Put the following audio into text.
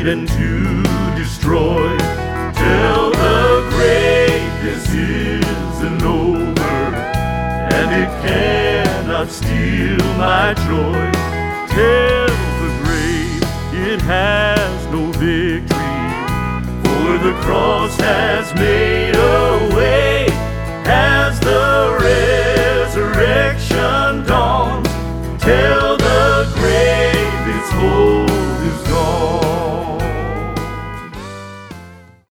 and to destroy. Tell the grave this isn't over, and it cannot steal my joy. Tell the grave it has no victory, for the cross has made a way, has the red